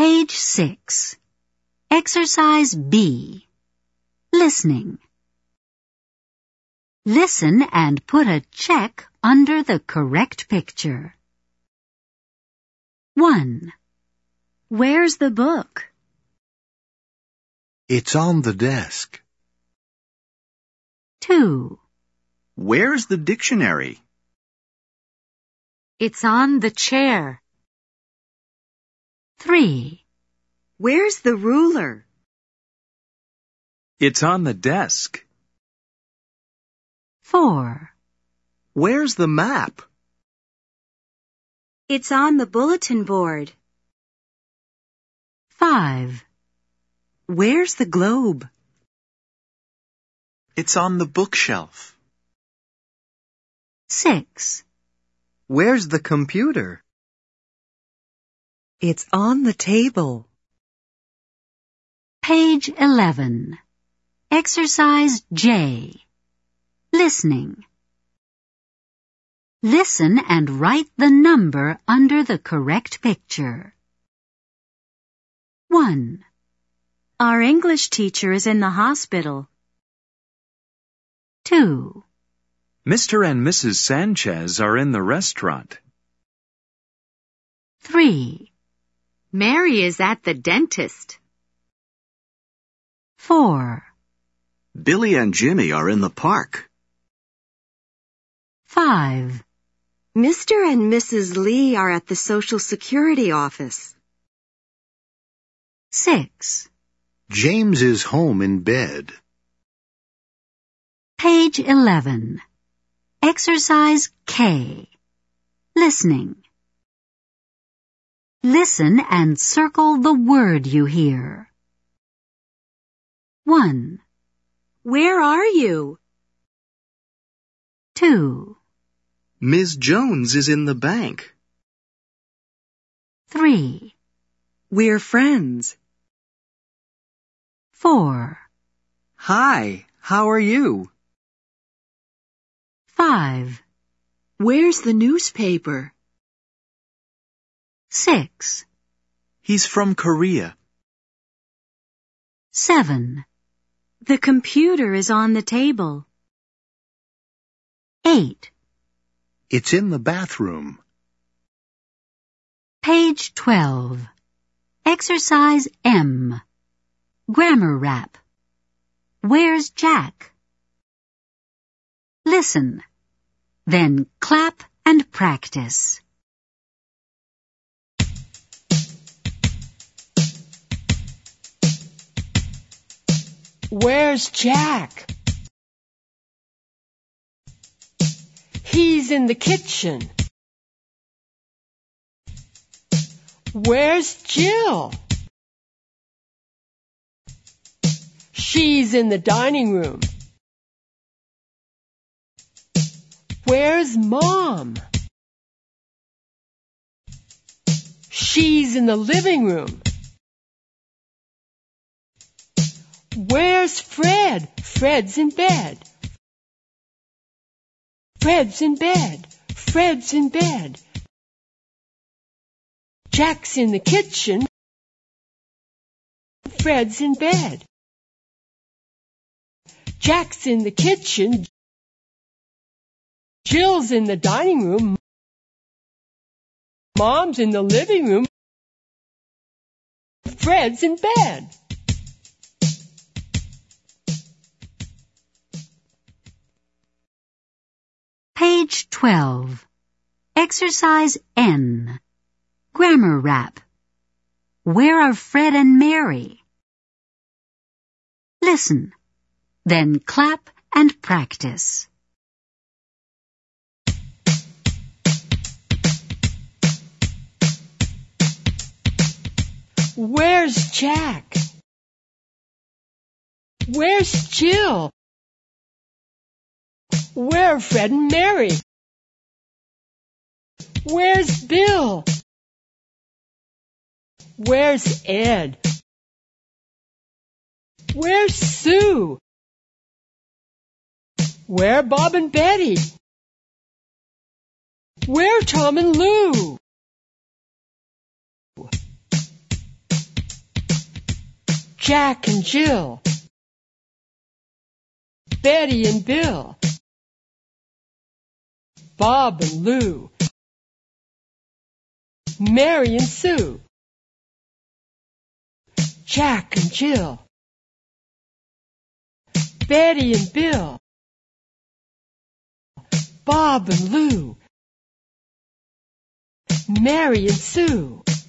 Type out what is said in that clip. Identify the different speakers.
Speaker 1: Page 6. Exercise B. Listening. Listen and put a check under the correct picture. 1. Where's the book?
Speaker 2: It's on the desk.
Speaker 1: 2.
Speaker 3: Where's the dictionary?
Speaker 1: It's on the chair. 3.
Speaker 4: Where's the ruler?
Speaker 3: It's on the desk.
Speaker 1: 4.
Speaker 3: Where's the map?
Speaker 4: It's on the bulletin board.
Speaker 1: 5.
Speaker 4: Where's the globe?
Speaker 3: It's on the bookshelf.
Speaker 1: 6.
Speaker 3: Where's the computer?
Speaker 4: It's on the table.
Speaker 1: Page 11. Exercise J. Listening. Listen and write the number under the correct picture. 1.
Speaker 4: Our English teacher is in the hospital.
Speaker 1: 2.
Speaker 3: Mr. and Mrs. Sanchez are in the restaurant.
Speaker 1: 3.
Speaker 4: Mary is at the dentist.
Speaker 1: 4.
Speaker 3: Billy and Jimmy are in the park.
Speaker 1: 5.
Speaker 4: Mr. and Mrs. Lee are at the Social Security office.
Speaker 1: 6.
Speaker 2: James is home in bed.
Speaker 1: Page 11. Exercise K. Listening. Listen and circle the word you hear. 1.
Speaker 4: Where are you?
Speaker 1: 2.
Speaker 3: Ms. Jones is in the bank.
Speaker 1: 3.
Speaker 4: We're friends.
Speaker 1: 4.
Speaker 3: Hi, how are you?
Speaker 1: 5.
Speaker 4: Where's the newspaper?
Speaker 1: 6.
Speaker 3: He's from Korea.
Speaker 1: 7.
Speaker 4: The computer is on the table.
Speaker 1: 8.
Speaker 2: It's in the bathroom.
Speaker 1: Page 12. Exercise M. Grammar rap. Where's Jack? Listen. Then clap and practice.
Speaker 5: Where's Jack? He's in the kitchen. Where's Jill? She's in the dining room. Where's Mom? She's in the living room. Where's Fred? Fred's in bed. Fred's in bed. Fred's in bed. Jack's in the kitchen. Fred's in bed. Jack's in the kitchen. Jill's in the dining room. Mom's in the living room. Fred's in bed.
Speaker 1: Page 12. Exercise N. Grammar rap. Where are Fred and Mary? Listen. Then clap and practice.
Speaker 5: Where's Jack? Where's Jill? Where are Fred and Mary? Where's Bill? Where's Ed? Where's Sue? Where are Bob and Betty? Where are Tom and Lou? Jack and Jill, Betty and Bill, Bob and Lou, Mary and Sue, Jack and Jill, Betty and Bill, Bob and Lou, Mary and Sue.